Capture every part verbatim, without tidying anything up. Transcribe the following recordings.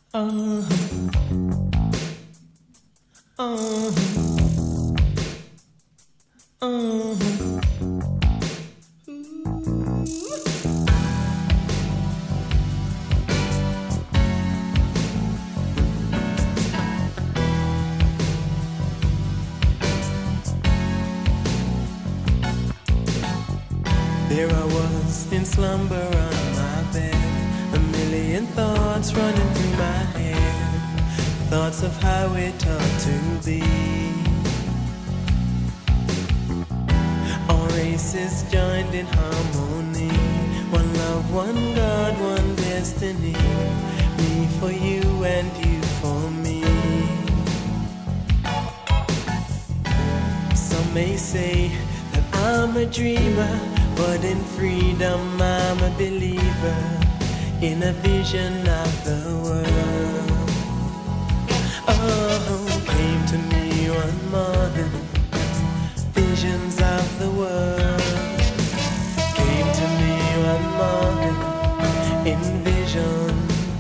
Uh, uh, uh. There I was in slumber on my bed, a million thoughts running through my head, thoughts of how it ought to be. All races joined in harmony, one love, one God, one destiny, me for you and you for me. Some may say that I'm a dreamer, but in freedom I'm a believer, in a vision of the world. Oh, came to me one morning, visions of the world. Came to me one morning, in vision.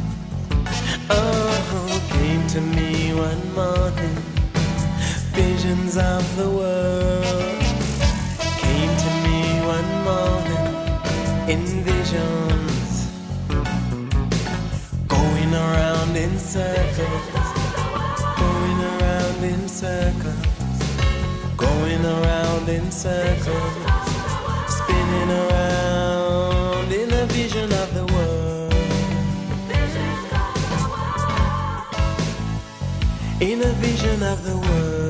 Oh, came to me one morning, visions of the world. Came to me one morning, in visions, going around in circles, going around in circles, going around in circles, spinning around in a vision of the world, in a vision of the world.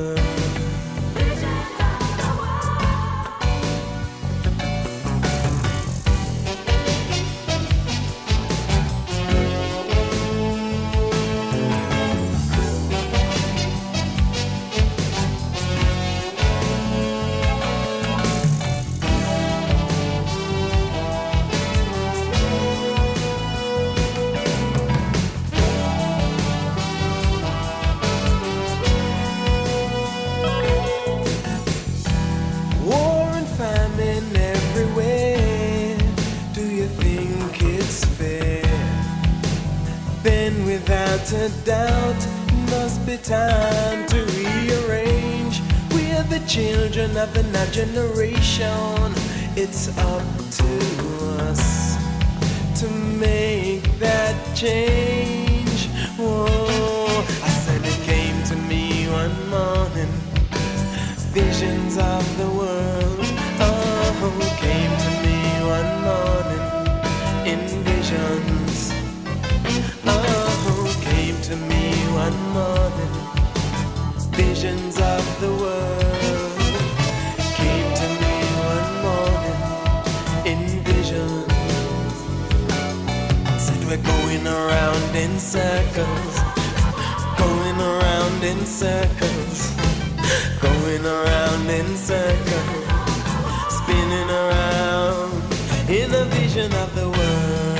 Without a doubt, must be time to rearrange. We're the children of the now generation. It's up to us to make that change. Whoa, I said it came to me one morning, visions of the world. Oh, came to me one morning, in visions. Oh, came to me one morning, visions of the world. Came to me one morning, in visions. Said we're going around in circles, going around in circles, going around in circles, spinning around in a vision of the world.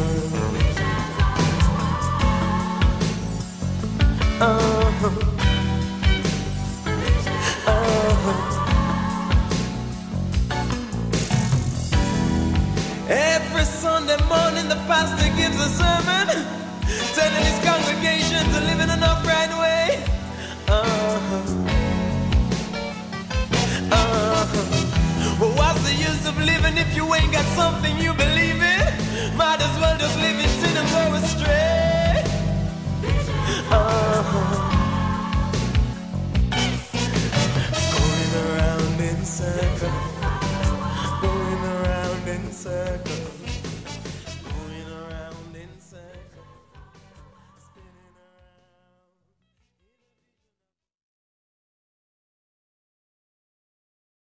Oh, oh. Every Sunday morning the pastor gives a sermon, telling his congregation to live in an upright way. Oh, oh. Well, what's the use of living if you ain't got something you believe in? Might as well just